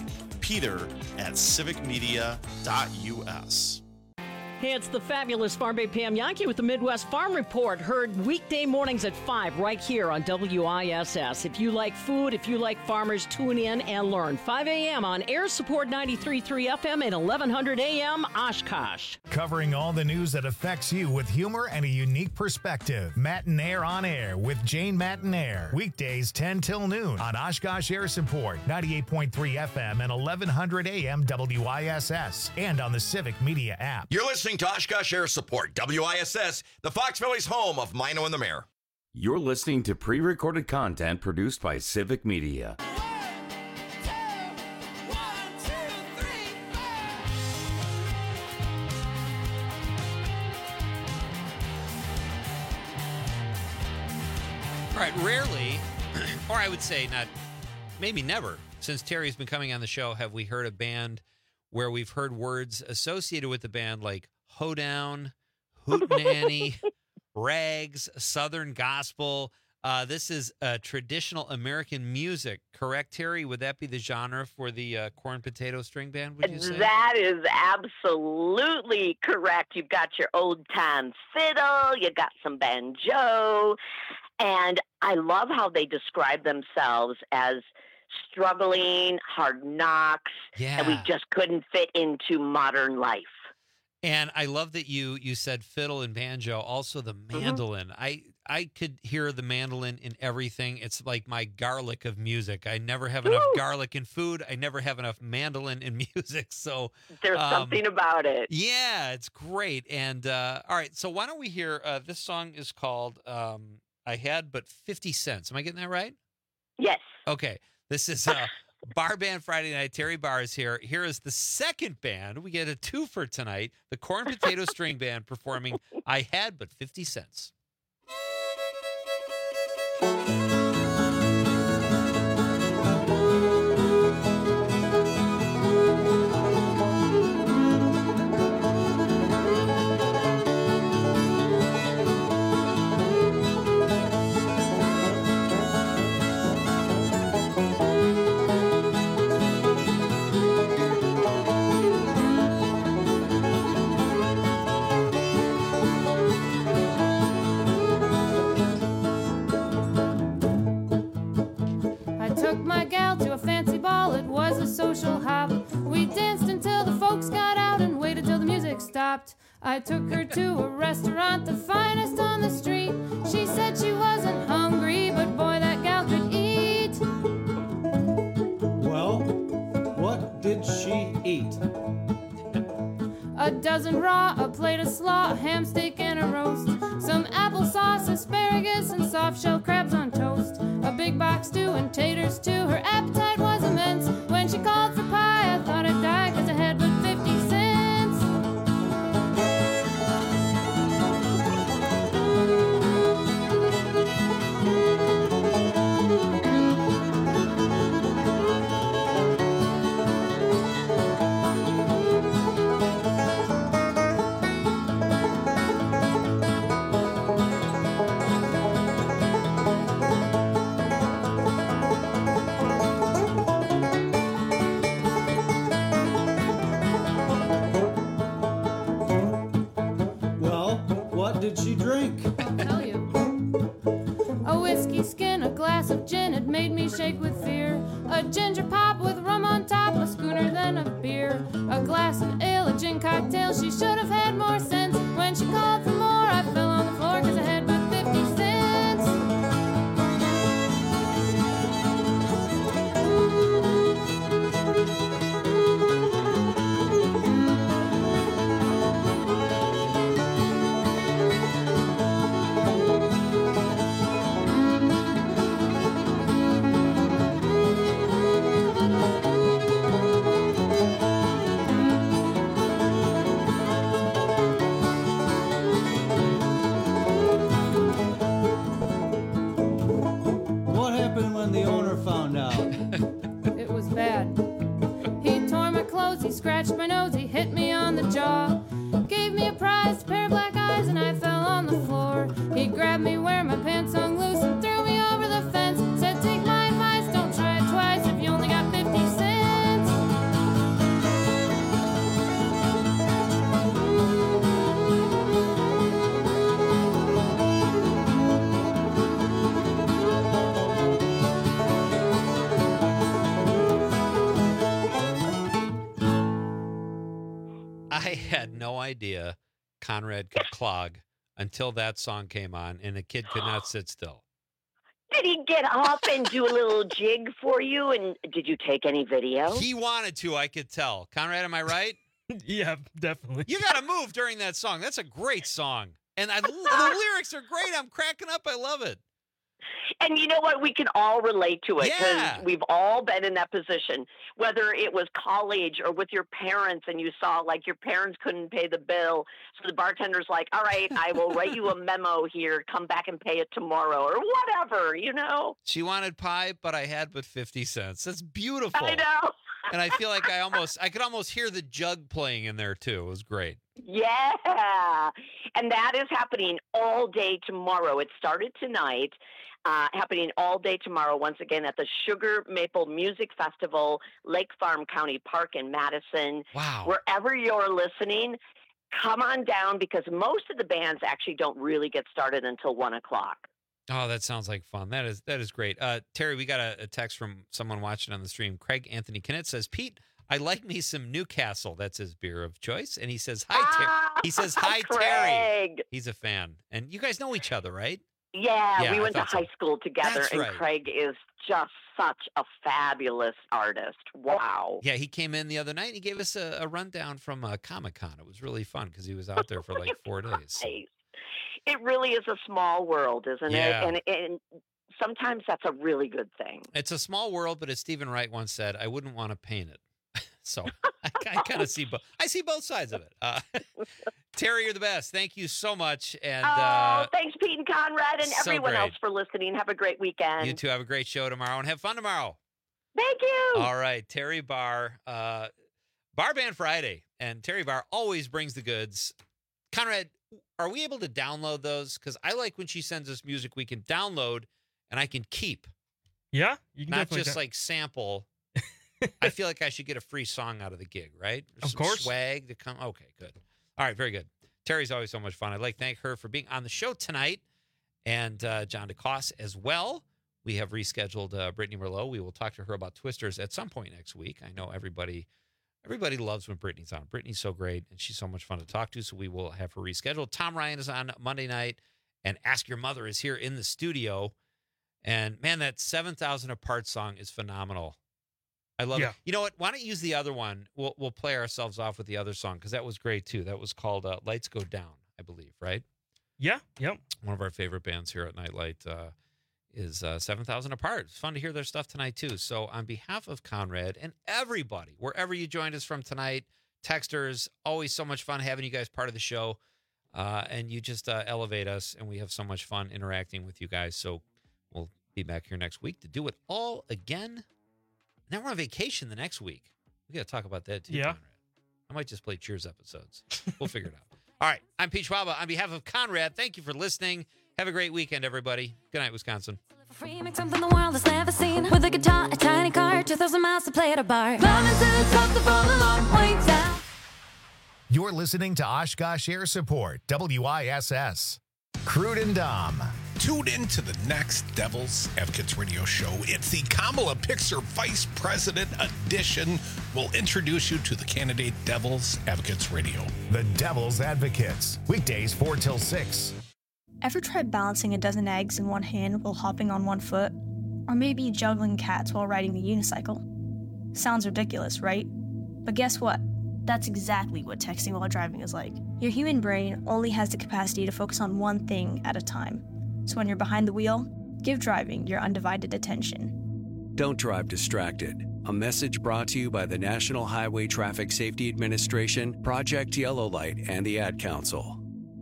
peter@civicmedia.us. Hey, it's the fabulous Farm Bay Pam Yankee with the Midwest Farm Report, heard weekday mornings at 5 right here on WISS. If you like food, if you like farmers, tune in and learn. 5 a.m. on Air Support 93.3 FM and 1100 a.m. Oshkosh. Covering all the news that affects you with humor and a unique perspective. Matinaire on Air with Jane Matinaire. Weekdays 10 till noon on Oshkosh Air Support 98.3 FM and 1100 a.m. WISS and on the Civic Media app. You're listening to Oshkosh Air Support, WISS, the Fox Valley's home of Mino and the Mayor. You're listening to pre-recorded content produced by Civic Media. All right, rarely, or I would say not, maybe never, since Terry's been coming on the show, have we heard a band where we've heard words associated with the band like hoedown, hootenanny, rags, Southern gospel. This is traditional American music, correct, Terry? Would that be the genre for the corn potato string band, would you say? That is absolutely correct. You've got your old-time fiddle, you got some banjo, and I love how they describe themselves as struggling, hard knocks, and we just couldn't fit into modern life. And I love that you said fiddle and banjo, also the mandolin. I could hear the mandolin in everything. It's like my garlic of music. I never have enough garlic in food. I never have enough mandolin in music. So there's something about it. Yeah, it's great. And all right, so why don't we hear this song is called I Had But 50 Cents. Am I getting that right? Yes. Okay. This is Bar Band Friday Night. Terry Barr is here. Here is the second band. We get a twofer tonight. The Corn Potato String Band performing I Had But 50 Cents. Social hop. We danced until the folks got out and waited till the music stopped. I took her to a restaurant, the finest on the street. She said she wasn't hungry, but boy, that gal could eat. Well, what did she eat? A dozen raw, a plate of slaw, a ham steak and a roast, some applesauce, asparagus, and soft-shell crabs on toast, a big box stew and taters too. Her appetite was immense. When she called for pie, I thought I'd die 'cause I had but 50 cents. Did she drink? I'll tell you. A whiskey skin, a glass of gin, it made me shake with fear. A ginger pop with rum on top, a schooner then a beer. A glass of ale, a gin cocktail, she should have had more sense. When she called for more, I fell on the floor 'cause I had but 50 cents. Scratched my nose, he hit me on the jaw. Gave me a prized pair of black eyes and I fell on the floor. He grabbed me where my pants hung loose and threw me over the fence. Said, take my advice, don't try it twice if you only got 50 cents. I had no idea Conrad could clog until that song came on, and the kid could not sit still. Did he get up and do a little jig for you? And did you take any video? He wanted to, I could tell. Conrad, am I right? Yeah, definitely. You got to move during that song. That's a great song. And the lyrics are great. I'm cracking up. I love it. And you know what? We can all relate to it because Yeah. we've all been in that position, whether it was college or with your parents and you saw like your parents couldn't pay the bill. So the bartender's like, all right, I will write you a memo here. Come back and pay it tomorrow or whatever, you know? She wanted pie, but I had but 50 cents. That's beautiful. I know. And I feel like I could almost hear the jug playing in there too. It was great. Yeah. And that is happening all day tomorrow. It started tonight, happening all day tomorrow, once again, at the Sugar Maple Music Festival, Lake Farm County Park in Madison. Wow. Wherever you're listening, come on down because most of the bands actually don't really get started until 1 o'clock. Oh, that sounds like fun. That is great. Terry, we got a text from someone watching on the stream. Craig Anthony Kennett says, Pete, I like me some Newcastle. That's his beer of choice. And he says, hi, Terry. He says, hi, Terry. He's a fan. And you guys know each other, right? Yeah, we went to high school together, That's and right. Craig is just such a fabulous artist. Wow. Yeah, he came in the other night and he gave us a rundown from Comic-Con. It was really fun because he was out there for like 4 days. Nice. It really is a small world, isn't Yeah. it? And sometimes that's a really good thing. It's a small world, but as Stephen Wright once said, I wouldn't want to paint it. So I kind of see I see both sides of it. Terry, you're the best. Thank you so much. And thanks, Pete and Conrad, and so everyone great. else for listening. Have a great weekend. You two have a great show tomorrow and have fun tomorrow. Thank you. All right, Terry Barr, Bar Band Friday, and Terry Barr always brings the goods. Conrad, are we able to download those? Because I like when she sends us music we can download and I can keep. Yeah, you can not definitely just like sample. I feel like I should get a free song out of the gig, right? Of Some course. swag to come. Okay, good. All right, very good. Terry's always so much fun. I'd like to thank her for being on the show tonight, and John DeCoste as well. We have rescheduled Brittany Merlot. We will talk to her about Twisters at some point next week. I know everybody loves when Brittany's on. Brittany's so great, and she's so much fun to talk to, so we will have her rescheduled. Tom Ryan is on Monday night, and Ask Your Mother is here in the studio. And, man, that 7,000 Apart song is phenomenal. I love it. You know what? Why don't you use the other one? We'll play ourselves off with the other song because that was great, too. That was called Lights Go Down, I believe, right? Yeah, yep. One of our favorite bands here at Nightlight is 7,000 Apart. It's fun to hear their stuff tonight, too. So on behalf of Conrad and everybody, wherever you joined us from tonight, texters, always so much fun having you guys part of the show. And you just elevate us, and we have so much fun interacting with you guys. So we'll be back here next week to do it all again. Now we're on vacation the next week. We got to talk about that, too, Conrad. I might just play Cheers episodes. We'll figure it out. All right. I'm Pete Schwaba. On behalf of Conrad, thank you for listening. Have a great weekend, everybody. Good night, Wisconsin. Free, make something the world has never seen. With a guitar, a tiny car, 2,000 miles to play at a bar. Climbing to the top to fall a long way down. You're listening to Oshkosh Air Support, WISS. Crude and Dom. Tune in to the next Devil's Advocates radio show. It's the Kamala Pixer Vice President edition. We'll introduce you to the candidate Devil's Advocates Radio. The Devil's Advocates. Weekdays 4 till 6. Ever tried balancing a dozen eggs in one hand while hopping on one foot? Or maybe juggling cats while riding a unicycle? Sounds ridiculous, right? But guess what? That's exactly what texting while driving is like. Your human brain only has the capacity to focus on one thing at a time. So when you're behind the wheel, give driving your undivided attention. Don't drive distracted. A message brought to you by the National Highway Traffic Safety Administration, Project Yellow Light, and the Ad Council.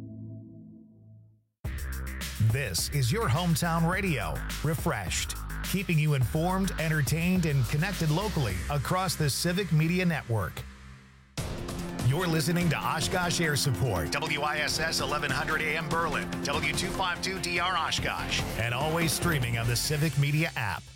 This is your hometown radio, Refreshed, keeping you informed, entertained, and connected locally across the Civic Media Network. You're listening to Oshkosh Air Support, WISS 1100 AM Berlin, W252DR Oshkosh, and always streaming on the Civic Media app.